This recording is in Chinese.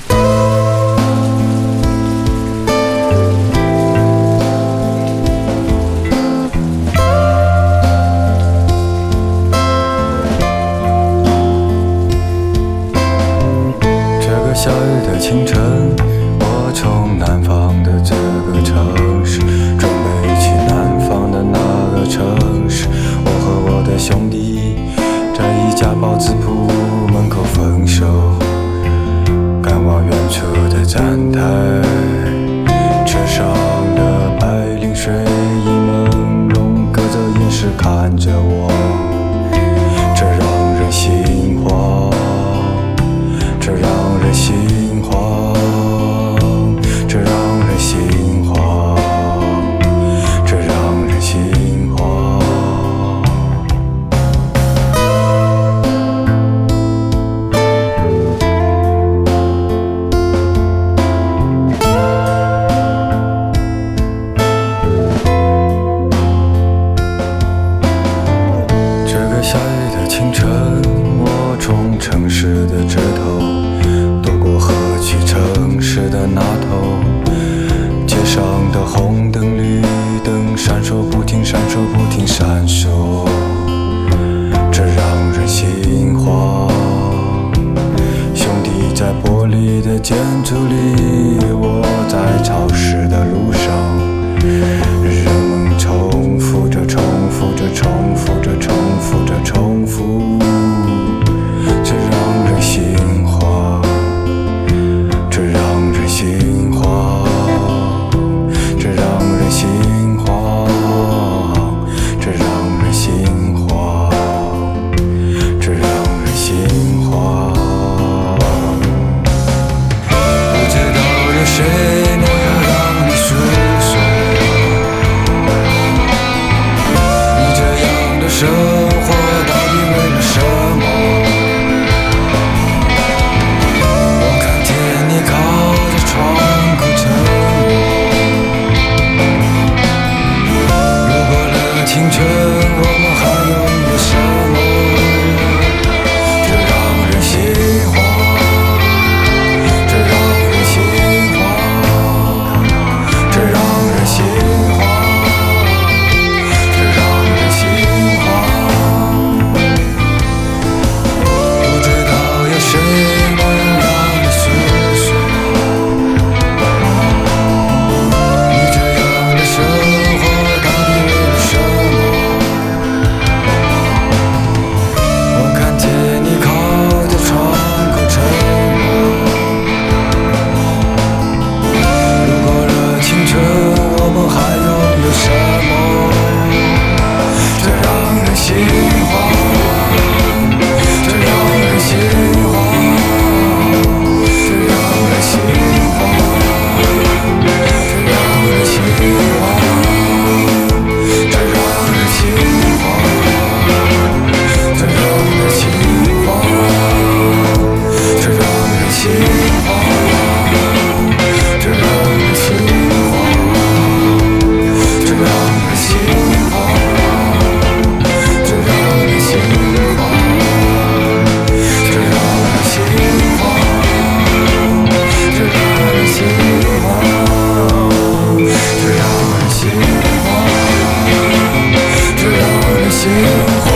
下雨的清晨，我从南方的这个城市准备去南方的那个城市。我和我的兄弟在一家包子铺门口分手，赶往远处的站台，车上的白领睡意朦胧，隔着眼视看着我，这让人心慌，这让人心慌，这让人心慌，这让人心慌。这个下雨的清晨，我从城市的这头渡过河去城市的那头，街上的红灯绿灯闪烁不停，闪烁不停，闪烁，这让人心慌。兄弟在玻璃的建筑里，我在潮湿的路上，人们重复着重复着重复着重复着重复，这让人心慌，这让人心慌，这让人心慌，这让人心慌，这让人心慌。不知道有谁能让你诉说，你这样的生活到底为了什么？我看见你靠着窗口沉默，路过了青春，我们还拥有什么？这让人心慌，这让人心慌，这让人心慌，这让人心慌。不知道有谁能让你诉说，你这样的生活到底为了什么？我看见你靠着窗口沉默，路过了青春，我们还拥有什么？这让人心慌，这让人心慌，这让人心慌，这让人心慌，这让人心慌，这让人心慌，这让人心慌，这让人心慌，这让人心慌，这让人心慌，这让人心慌，这让人心慌，这让人心慌，这让人心慌。